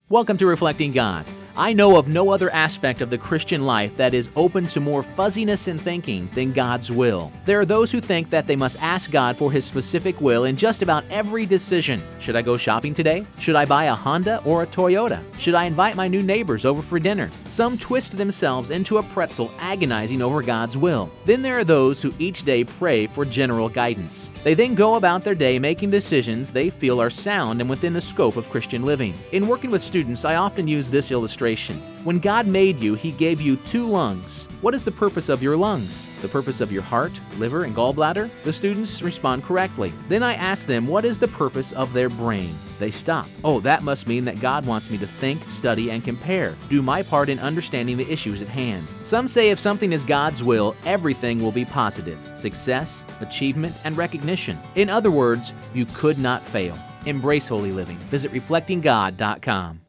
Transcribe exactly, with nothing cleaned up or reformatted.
Welcome to Reflecting God. I know of no other aspect of the Christian life that is open to more fuzziness in thinking than God's will. There are those who think that they must ask God for His specific will in just about every decision. Should I go shopping today? Should I buy a Honda or a Toyota? Should I invite my new neighbors over for dinner? Some twist themselves into a pretzel, agonizing over God's will. Then there are those who each day pray for general guidance. They then go about their day making decisions they feel are sound and within the scope of Christian living. In working with students, I often use this illustration. When God made you, He gave you two lungs. What is the purpose of your lungs? The purpose of your heart, liver, and gallbladder? The students respond correctly. Then I ask them, what is the purpose of their brain? They stop. Oh, that must mean that God wants me to think, study, and compare. Do my part in understanding the issues at hand. Some say if something is God's will, everything will be positive. Success, achievement, and recognition. In other words, you could not fail. Embrace holy living. Visit reflecting god dot com.